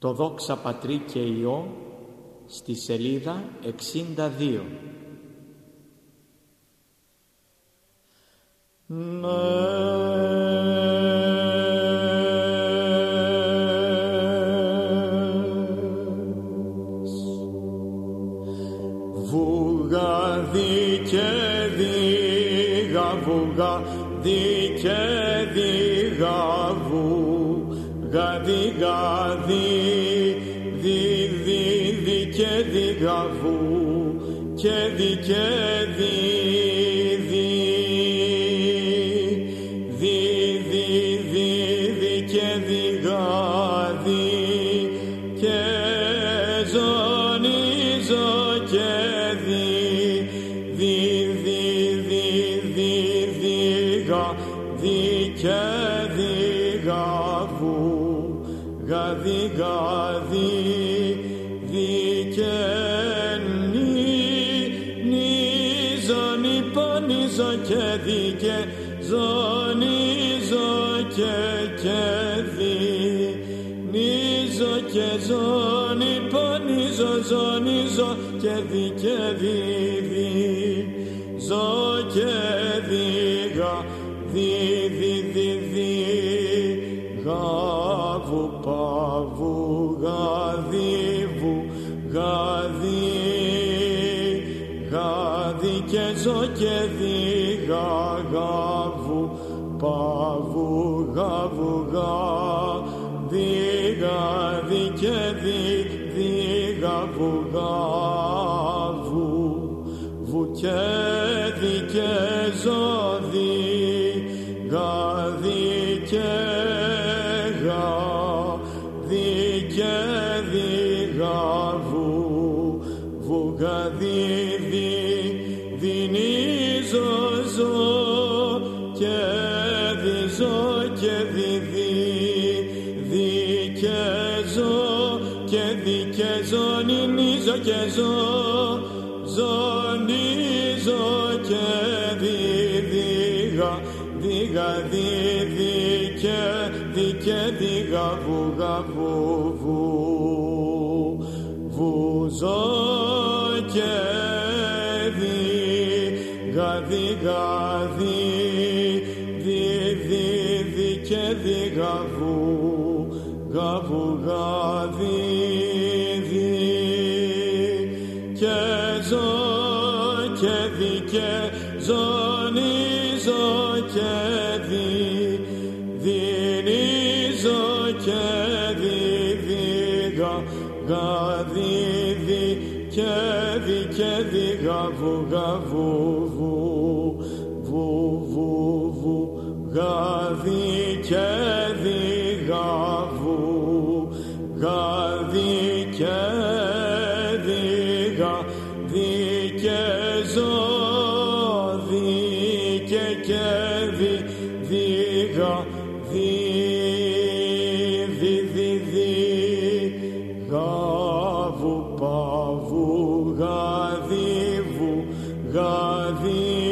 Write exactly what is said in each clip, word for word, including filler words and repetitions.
το Δόξα Πατρί και Υιό στη σελίδα εξήντα δύο. Βούγα δίκαι δίγα, βούγα δίκαι δίγα, βούγα δίγα δί, δί, δί, δίκαι δίγα, βου και δίκαι δί, δί, δί, δί, δί, δίκαι δίγα δί και ζωνίζω και δι, δι, δι, δι, δι, δίγα δι και δίγα βου γα δίγα δι, δι και νι, νίζο νιπονίζω και δι και ζωνίζω και και δι, νίζο και ζωνι πονίζω, ζωνίζω και δι και δι, δι, ζω και δίγα, δι, δι, δι, δι, γαβου παβου γαδίβου, γαδί, γαδί και ζω και δίγα, γαβου παβου γαβου γαδί, γαδί και δι, δι, γαβου γαβου, βου και δι και ζω δι, γαδί και γαδί και δι, γαβου, βου γαδί δι, δινίζω ζω και δι ζω και δι, δι, δι και ζω και δι και ζωνίζω και ζω, ζωνίζω και δι, δίγα, δίγα, δι, δι και δι και δίγα, βου, γαβου, βου, βου, ζω και δι, γα, δίγα, δι, δι, δι, δι και δίγα, βου, γαβου, γαδί, δι και ζω και δι και ζωνίζω και δι, δινίζω και δι, δίγα, γαδί, δι και δι και δι, γαβου, γαβου, βου, βου, βου, βου, γαδί και δι, γαβου, γαδί και δι, γαδί και ζω δι και και δι, δίγα, δι, δι, δι, δι, γαβου, παβου, γαδίβου, γαδί,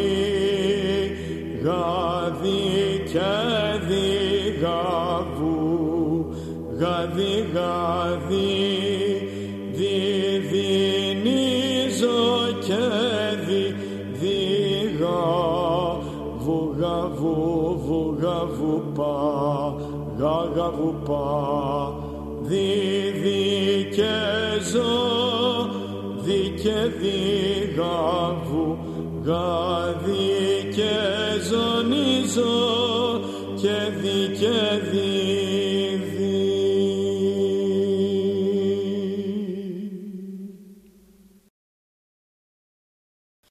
γαδί και δι, γαβου, γαδί, γαδί, δι, δινίζω και δι, δίγα, βου, γαβου, βου, γαβου, πα, γα, γαβου, πα, δι, δι και ζω, δι και δι, γαβου, γαδί και ζωνίζω και δι και δι,